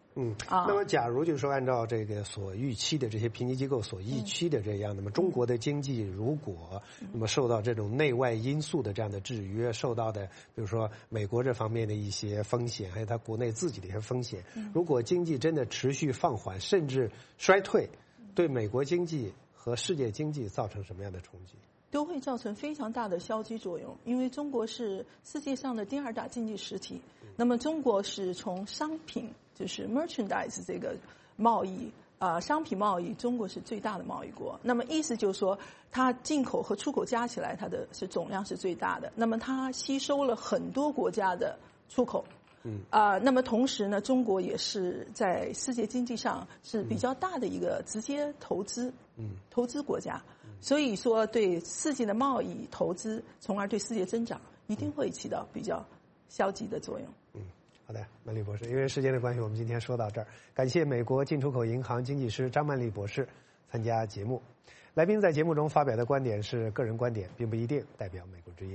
嗯，那么假如就是说按照这个所预期的这些评级机构所预期的这样，那么中国的经济如果那么受到这种内外因素的这样的制约，受到的比如说美国这方面的一些风险，还有它国内自己的一些风险，如果经济真的持续放缓甚至衰退，对美国经济和世界经济造成什么样的冲击？ 都会造成非常大的消极作用，因为中国是世界上的第二大经济实体。那么中国是从商品，就是 merchandise 这个贸易啊、呃，商品贸易，中国是最大的贸易国。那么意思就是说，它进口和出口加起来，它的是总量是最大的。那么它吸收了很多国家的出口。嗯啊、呃，那么同时呢，中国也是在世界经济上是比较大的一个直接投资，嗯，投资国家，所以说对世界的贸易投资，从而对世界增长一定会起到比较消极的作用。 嗯，好的，曼丽博士，因为时间的关系，我们今天说到这儿，感谢美国进出口银行经济师张曼丽博士参加节目。来宾在节目中发表的观点是个人观点，并不一定代表美国之音。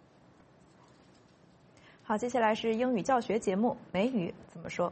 好，接下来是英语教学节目，美语怎么说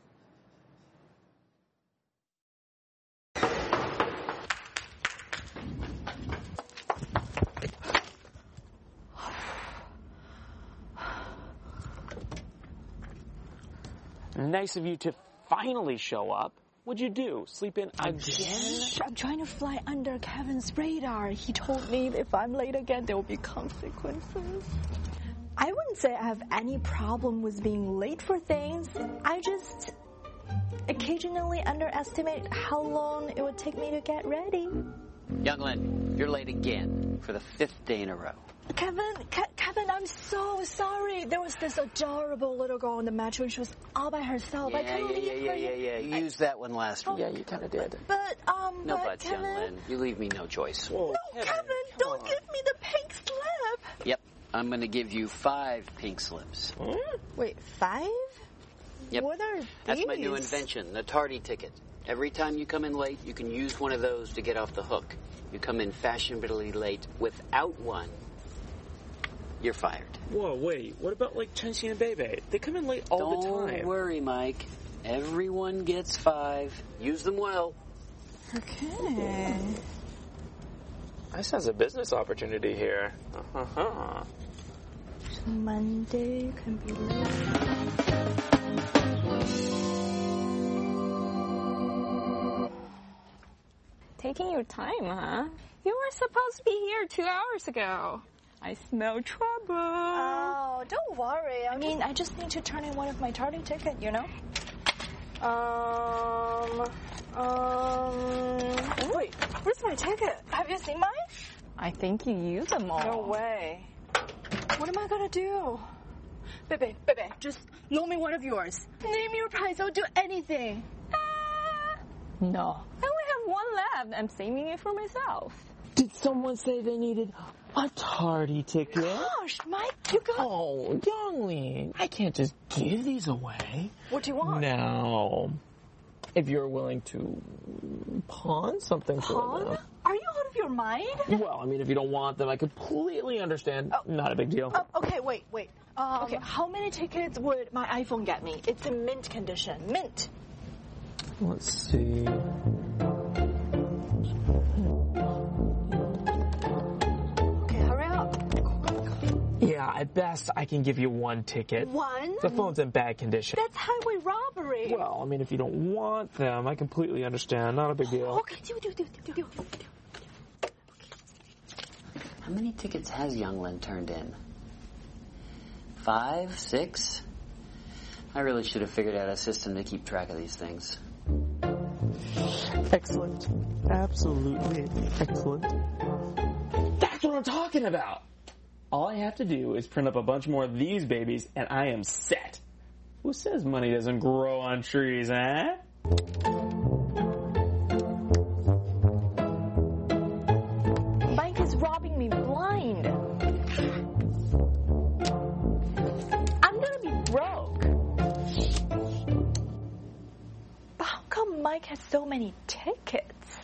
？Nice of you to finally show up. What'd you do? Sleep in again? Shh, I'm trying to fly under Kevin's radar. He told me if I'm late again, there will be consequences. I wouldn't say I have any problem with being late for things. I just occasionally underestimate how long it would take me to get ready. Younglin, you're late again for the fifth day in a row. Kevin, Ke- Kevin, I'm so sorry. There was this adorable little girl in the metro and she was all by herself. Yeah, I couldn't yeah, leave yeah, her. yeah, yeah, yeah. You I, used that one last week. Yeah, you kind of did. But, um, No but buts, Kevin, Younglin. You leave me no choice. Whoa, no, Kevin, Kevin, don't on. give me the pink slip. Yep, I'm going to give you five pink slips. Hmm? Wait, five? Yep. What are these? That's my new invention, the tardy ticket. Every time you come in late, you can use one of those to get off the hook. You come in fashionably late without one, you're fired. Whoa, wait. What about, like, Chenxi and Bebe? They come in late all Don't the time. Don't worry, Mike. Everyone gets five. Use them well. Okay. I sense a business opportunity here. Uh-huh. So Monday can be late. Taking your time, huh? You were supposed to be here two hours ago. I smell trouble. Oh, don't worry. I mean, I just need to turn in one of my tardy ticket, you know? Um, um... Wait, where's my ticket? Have you seen mine? I think you used them all. No way. What am I gonna do? Bebe, Bebe, just loan me one of yours. Name your price, I'll do anything. Uh, no. I only have one left. I'm saving it for myself. Did someone say they needed a tardy ticket? Gosh, Mike, you got... Oh, Youngling, I can't just give these away. What do you want? Now, if you're willing to pawn something pawn? for them. Are you out of your mind? Well, I mean, if you don't want them, I completely understand. Oh. Not a big deal. Oh, okay, wait, wait. Um, okay, how many tickets would my iPhone get me? It's in mint condition. Mint. Let's see. Yeah, at best, I can give you one ticket. One? The phone's in bad condition. That's highway robbery. Well, I mean, if you don't want them, I completely understand. Not a big deal. Okay, do, do, do, do, do, do. How many tickets has Younglin turned in? Five? Six? I really should have figured out a system to keep track of these things. Excellent. Absolutely excellent. That's what I'm talking about! All I have to do is print up a bunch more of these babies, and I am set. Who says money doesn't grow on trees, eh? Mike is robbing me blind. I'm gonna be broke. But how come Mike has so many tickets?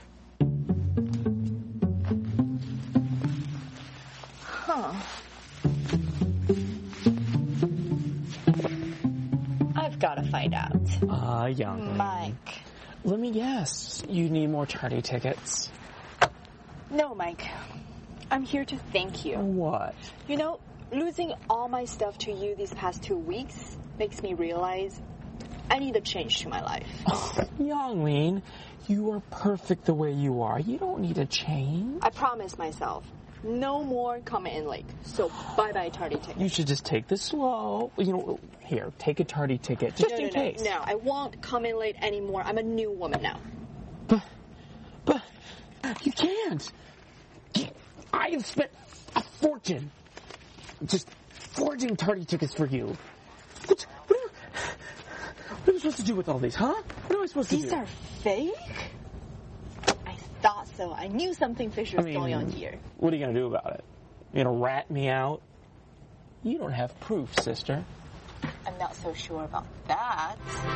Huh. I've got a find out. Ah, uh, young Mike. Let me guess. You need more tardy tickets. No, Mike. I'm here to thank you. What? You know, losing all my stuff to you these past two weeks makes me realize I need a change to my life. Oh, Yonglin, you are perfect the way you are. You don't need a change. I promised myself. No more coming in late. So bye-bye tardy ticket. You should just take this slow. You know, here, take a tardy ticket just no, in no, case. No, no, I won't come in late anymore. I'm a new woman now. But, but, you can't. I have spent a fortune just forging tardy tickets for you. What, what, are, what am I supposed to do with all these, huh? What am I supposed these to do? These are fake? I thought so. I knew something fishy was I mean, going on here. What are you going to do about it? You going to rat me out? You don't have proof, sister. I'm not so sure about that.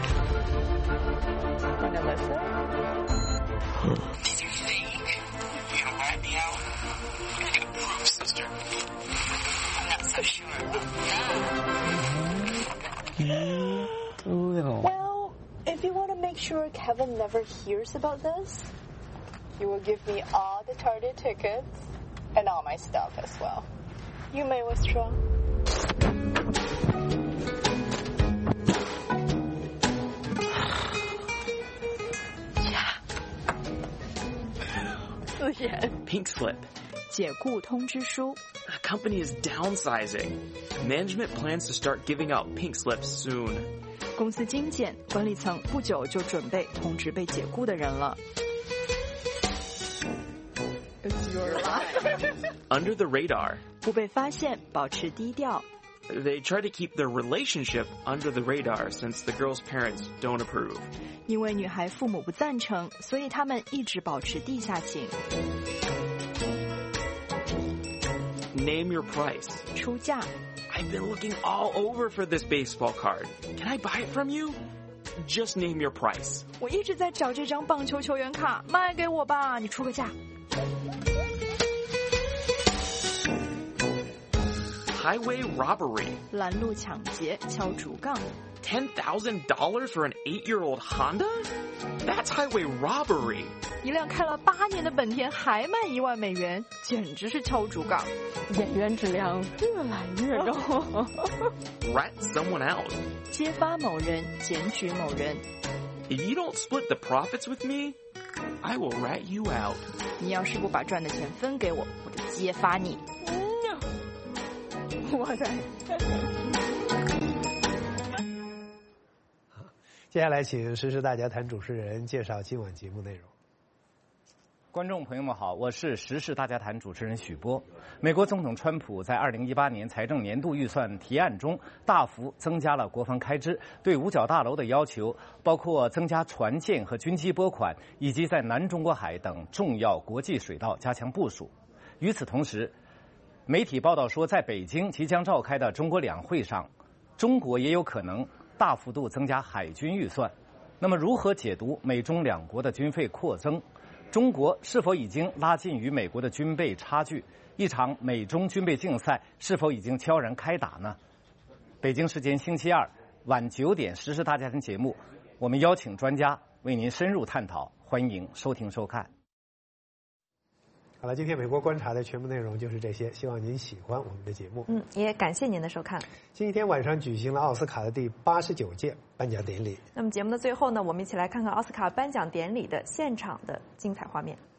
Wanna listen? These are fake. You going to rat me out? I got proof, sister. I'm not so sure about that. You little. Well, if you want to make sure Kevin never hears about this, you will give me all the tardy tickets and all my stuff as well. You may withdraw. Pink slip. 解雇通知书. The company is downsizing. Management plans to start giving out pink slips soon. 公司精简，管理层不久就准备通知被解雇的人了。It's your life. Under the radar. 不被发现，保持低调。 They try to keep their relationship under the radar since the girl's parents don't approve. 因为女孩父母不赞成，所以他们一直保持地下情。 Name your price. 出价。 I've been looking all over for this baseball card. Can I buy it from you? Just name your price. 我一直在找这张棒球球员卡，卖给我吧，你出个价。 Highway robbery. 拦路抢劫，敲竹杠。 Ten thousand dollars for an eight-year-old Honda? That's highway robbery. 一辆开了八年的本田还卖一万美元，简直是敲竹杠。演员质量越来越高。 Rat someone out. 揭发某人，检举某人。 If you don't split the profits with me, I will rat you out. 你要是不把赚的钱分给我，我就揭发你。我的。 接下来，请时事大家谈主持人介绍今晚节目内容。 观众朋友们好，我是时事大家谈主持人许波。美国总统川普在二零一八年财政年度预算提案中大幅增加了国防开支，对五角大楼的要求包括增加船舰和军机拨款，以及在南中国海等重要国际水道加强部署。与此同时，媒体报道说，在北京即将召开的中国两会上，中国也有可能大幅度增加海军预算。那么，如何解读美中两国的军费扩增？中国是否已经拉近与美国的军备差距？一场美中军备竞赛是否已经悄然开打呢？北京时间星期二晚九点，时事大家谈节目，我们邀请专家为您深入探讨，欢迎收听收看。 好了，今天美国观察的全部内容就是这些，希望您喜欢我们的节目。 嗯，也感谢您的收看。 星期天晚上举行了奥斯卡的第八十九届颁奖典礼。 那么节目的最后呢，我们一起来看看奥斯卡颁奖典礼的现场的精彩画面。